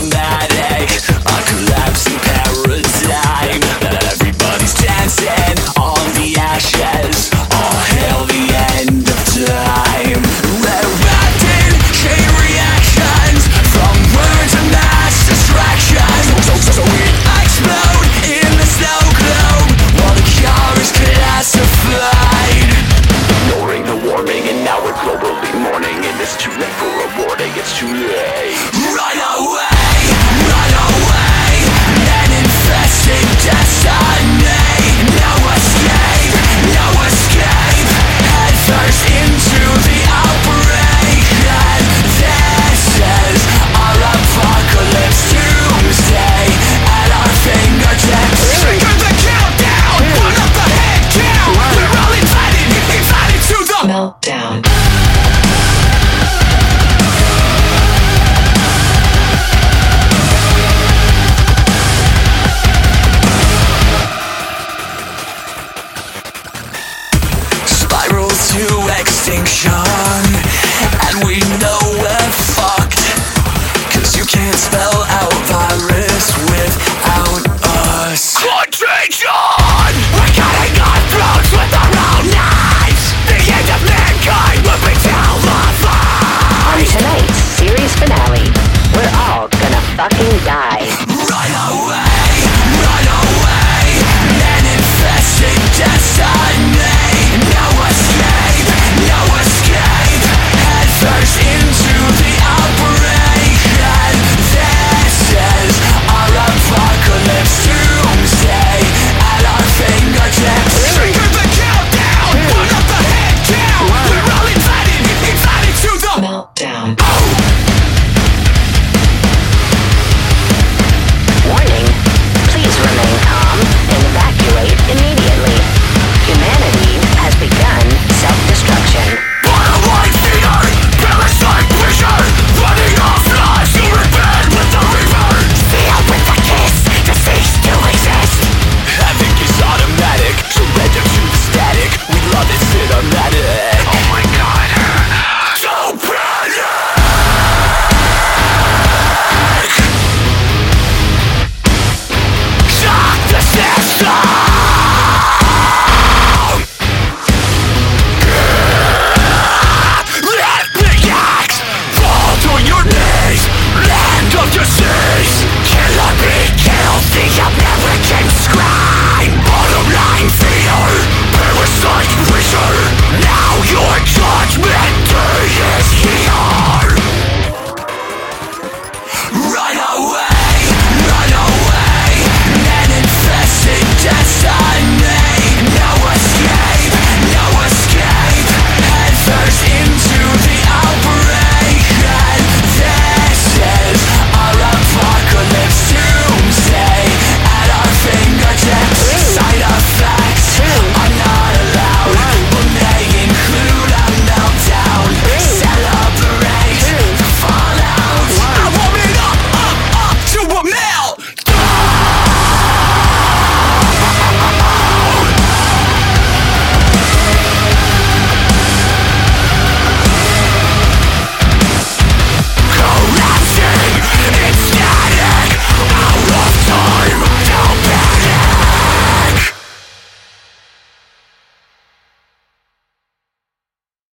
dramatic, a collapsing paradigm. Everybody's dancing on the ashes. All hail the end of time. We're wrapped in chain reactions, from words and mass distractions. So we explode in the snow globe while the car is classified. Ignoring the warning, and now we're globally mourning, and it's too late for a warning, it's too late. Run away, an infested destiny. No escape, head first into the outbreak. And this is our apocalypse, doomsday at our fingertips. Trigger the countdown, put up the head count. We're all invited to the meltdown. Spiral to extinction, and we know